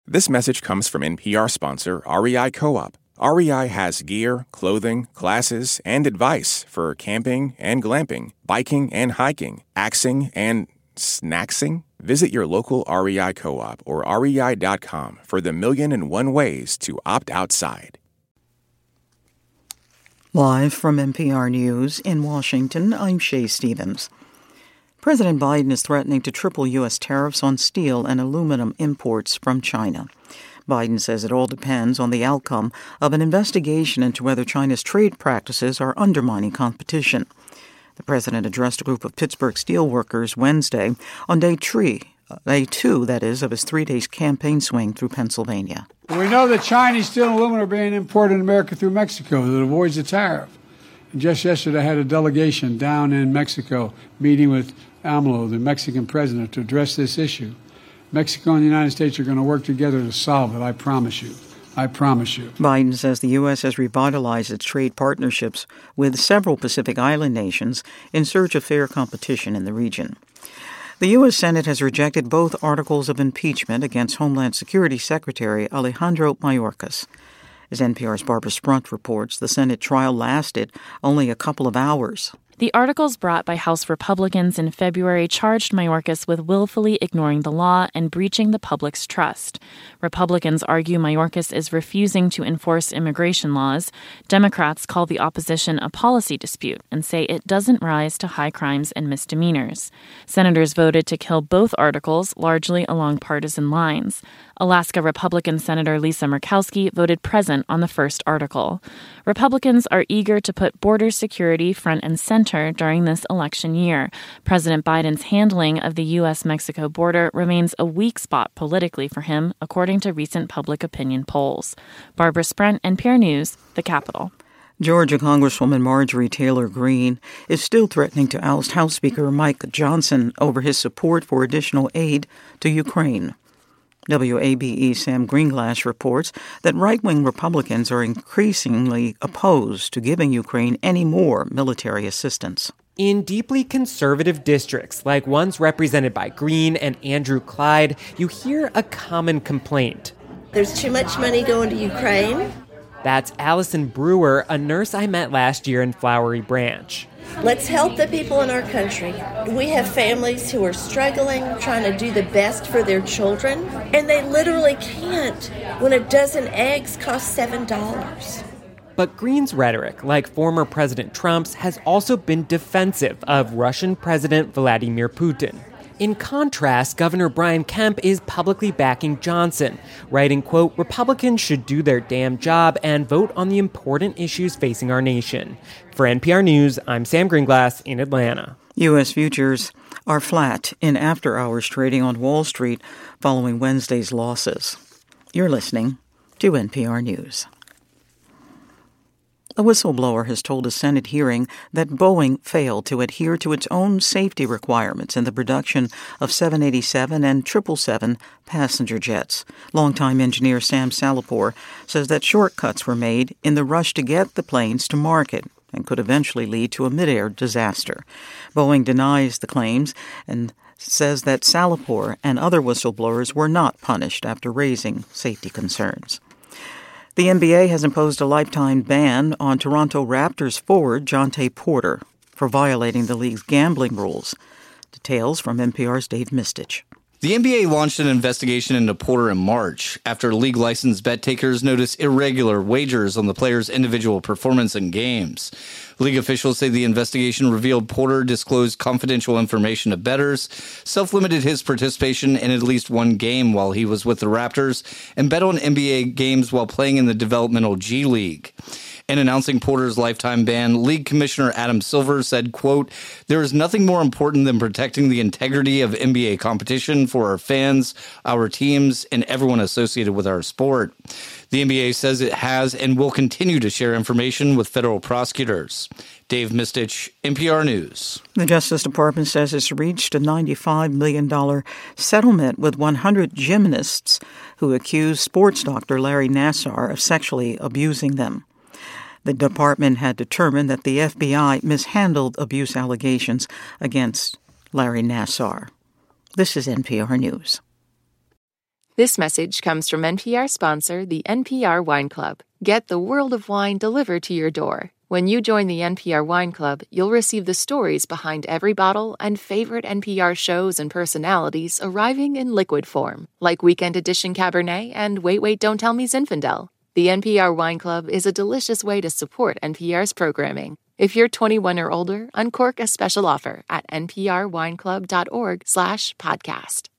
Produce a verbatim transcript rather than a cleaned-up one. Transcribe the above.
This message comes from N P R sponsor R E I Co-op. R E I has gear, clothing, classes, and advice for camping and glamping, biking and hiking, axing and snacksing. Visit your local R E I Co-op or R E I dot com for the million and one ways to opt outside. Live from N P R News in Washington, I'm Shay Stevens. President Biden is threatening to triple U S tariffs on steel and aluminum imports from China. Biden says it all depends on the outcome of an investigation into whether China's trade practices are undermining competition. The president addressed a group of Pittsburgh steelworkers Wednesday on day three, day two, that is, of his three-day campaign swing through Pennsylvania. We know that Chinese steel and aluminum are being imported in America through Mexico that avoids the tariff. And just yesterday, I had a delegation down in Mexico meeting with AMLO, the Mexican president, to address this issue. Mexico and the United States are going to work together to solve it, I promise you. I promise you. Biden says the U S has revitalized its trade partnerships with several Pacific Island nations in search of fair competition in the region. The U S Senate has rejected both articles of impeachment against Homeland Security Secretary Alejandro Mayorkas. As N P R's Barbara Sprunt reports, the Senate trial lasted only a couple of hours. The articles brought by House Republicans in February charged Mayorkas with willfully ignoring the law and breaching the public's trust. Republicans argue Mayorkas is refusing to enforce immigration laws. Democrats call the opposition a policy dispute and say it doesn't rise to high crimes and misdemeanors. Senators voted to kill both articles, largely along partisan lines. Alaska Republican Senator Lisa Murkowski voted present on the first article. Republicans are eager to put border security front and center during this election year. President Biden's handling of the U S Mexico border remains a weak spot politically for him, according to recent public opinion polls. Barbara Sprent, N P R News, the Capitol. Georgia Congresswoman Marjorie Taylor Greene is still threatening to oust House Speaker Mike Johnson over his support for additional aid to Ukraine. W A B E Sam Greenglass reports that right-wing Republicans are increasingly opposed to giving Ukraine any more military assistance. In deeply conservative districts, like ones represented by Greene and Andrew Clyde, you hear a common complaint. There's too much money going to Ukraine. That's Allison Brewer, a nurse I met last year in Flowery Branch. Let's help the people in our country. We have families who are struggling, trying to do the best for their children, and they literally can't when a dozen eggs cost seven dollars. But Greene's rhetoric, like former President Trump's, has also been defensive of Russian President Vladimir Putin. In contrast, Governor Brian Kemp is publicly backing Johnson, writing, quote, Republicans should do their damn job and vote on the important issues facing our nation. For N P R News, I'm Sam Greenglass in Atlanta. U S futures are flat in after-hours trading on Wall Street following Wednesday's losses. You're listening to N P R News. A whistleblower has told a Senate hearing that Boeing failed to adhere to its own safety requirements in the production of seven eighty-seven and triple seven passenger jets. Longtime engineer Sam Salahpour says that shortcuts were made in the rush to get the planes to market and could eventually lead to a mid-air disaster. Boeing denies the claims and says that Salahpour and other whistleblowers were not punished after raising safety concerns. The N B A has imposed a lifetime ban on Toronto Raptors forward Jontay Porter for violating the league's gambling rules. Details from N P R's Dave Mistich. The N B A launched an investigation into Porter in March after league-licensed bet-takers noticed irregular wagers on the player's individual performance in games. League officials say the investigation revealed Porter disclosed confidential information to bettors, self-limited his participation in at least one game while he was with the Raptors, and bet on N B A games while playing in the developmental G League. In announcing Porter's lifetime ban, League Commissioner Adam Silver said, quote, there is nothing more important than protecting the integrity of N B A competition for our fans, our teams, and everyone associated with our sport. The N B A says it has and will continue to share information with federal prosecutors. Dave Mistich, N P R News. The Justice Department says it's reached a ninety-five million dollars settlement with one hundred gymnasts who accused sports doctor Larry Nassar of sexually abusing them. The department had determined that the F B I mishandled abuse allegations against Larry Nassar. This is N P R News. This message comes from N P R sponsor, the N P R Wine Club. Get the world of wine delivered to your door. When you join the N P R Wine Club, you'll receive the stories behind every bottle and favorite N P R shows and personalities arriving in liquid form, like Weekend Edition Cabernet and Wait Wait Don't Tell Me Zinfandel. The N P R Wine Club is a delicious way to support N P R's programming. If you're twenty-one or older, uncork a special offer at nprwineclub.org slash podcast.